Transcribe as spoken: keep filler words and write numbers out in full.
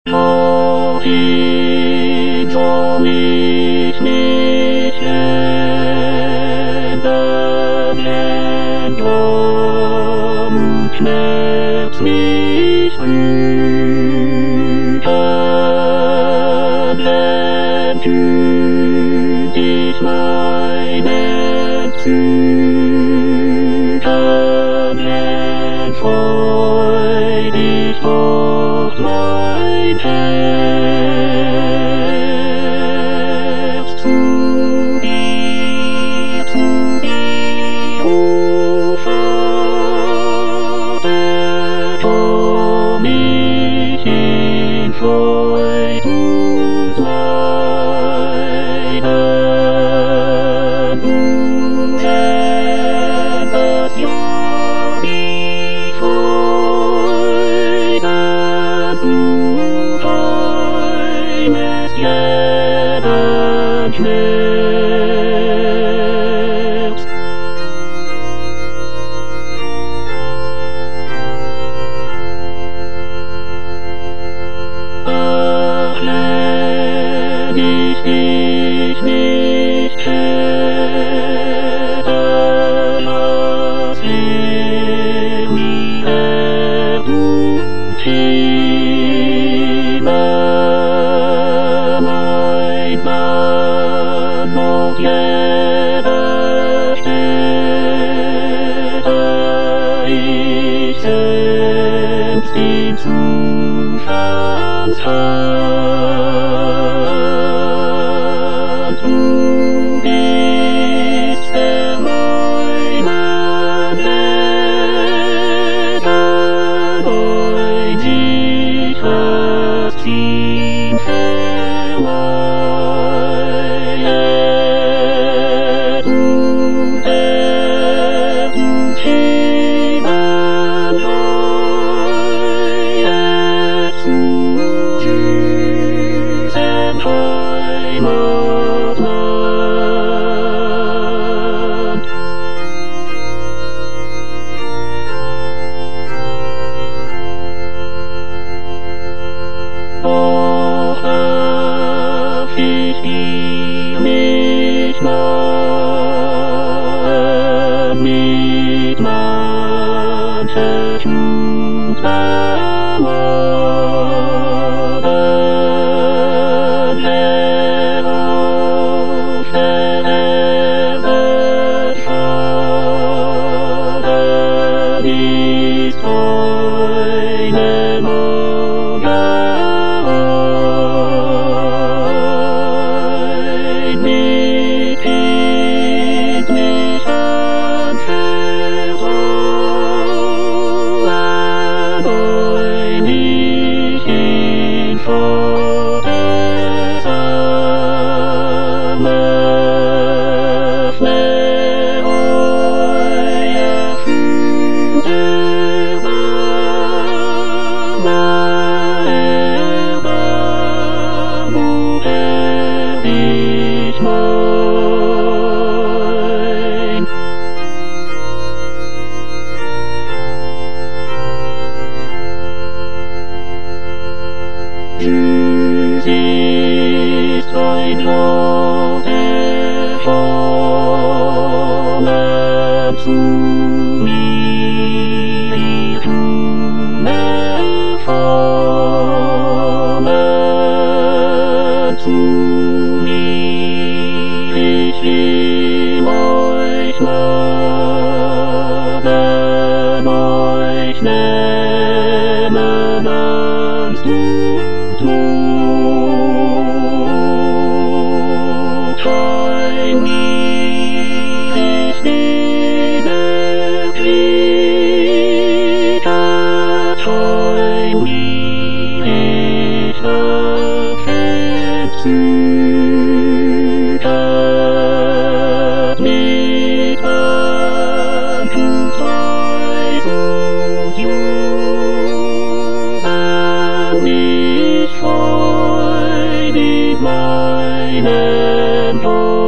Wohin soll ich mich wenden, wenn Glut Schmerz mich rührt, wenn kühn ich meinen Zügen, wenn freudig dort mein Herz zu dir, zu dir, o Vater, komm ich in Freud und Leiden. Du sendest ja die Freude, du heimest jeden Schmerz. Ach, wenn ich dich nicht hätte, was wär mir du käme, mein Mann auf jeder Stätte, ich selbst in Zufallshand. Du bist der meinen Retter, mein sicheres Ziel verleihet. Du, der du Himmel neuet zu süßem Heimatland. Doch darf ich dir nicht nahen mit mancher Schuldbeladen, Herr, auf der Erde Schaden ist keine Morgen. Mit kindlichen Vertrauen ein ich in Vaters Arme, öffne euer Fühler Barme, erbarm, o Herr, dich mein. Süß ist dein Lob, der Formen zu mir, ihr Formen zu mir. Ich will euch mahnen, euch nehmen ans Tod. Heim mir ich niederkniet, heim mir ich nach entzüget, mit Dank und Preis und Jubel mich freu mit meinen Worten.